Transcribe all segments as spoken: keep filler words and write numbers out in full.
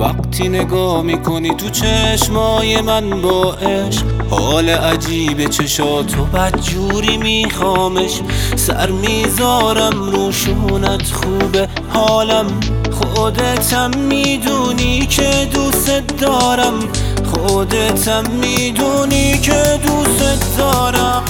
وقتی نگاه میکنی تو چشمای من با عشق، حال عجیبه چشاتو بدجوری میخوامش. سر میذارم روشونت خوبه حالم، خودتم میدونی که دوست دارم، خودتم میدونی که دوست دارم.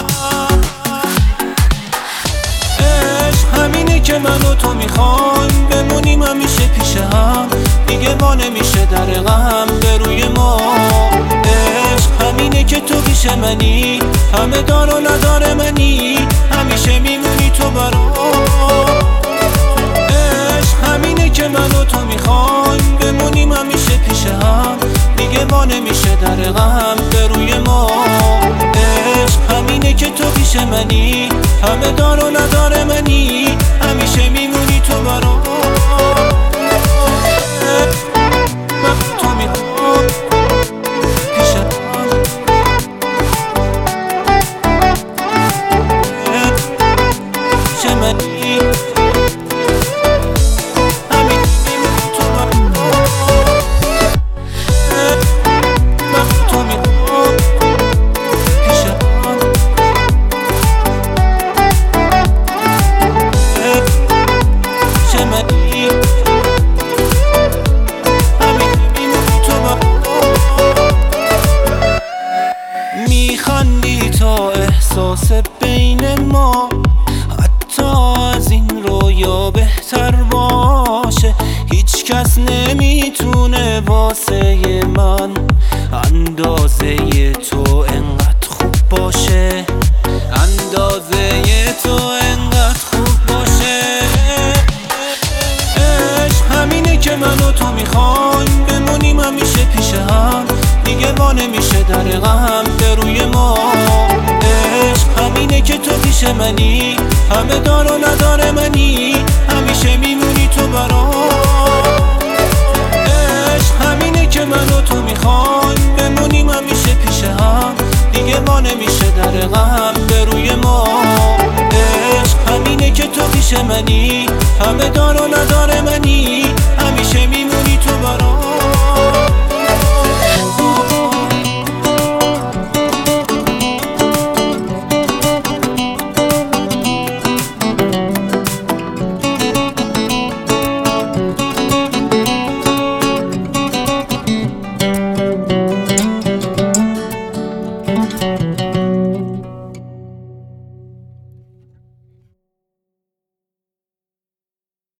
عشق همینه که من و تو میخوایم بمونیم همیشه پیش هم، دیگه با نمیشه در غم به روی ما. عشق همینه که تو پیش منی، همه دار و نداره منی، همیشه میمونی تو برام. عشق همینه که من و تو میخوایم بمونیم همیشه پیش هم، دیگه با نمیشه در غم به روی ما. عشق همینه که تو پیش منی، همه دار و نداره منی، همیشه میمونی تو برام. میخندی تا احساس بین ما حتی از این رویا بهتر باشه. هیچ کس نمیتونه واسه من اندازه تو انقدر خوب باشه، اندازه تو انقدر خوب باشه. عشق همینه که من و تو میخوایم بمونیم همیشه پیش هم، دیگه با نمیشه در غم به روی ما. عشق همینه که تو پیش منی، همه دار و نداره منی، همیشه میمونی تو برام. عشق همینه که من و تو میخوایم بمونیم همیشه پیش هم، دیگه با نمیشه در غم به روی ما. عشق همینه که تو پیش منی، همه دار و نداره منی،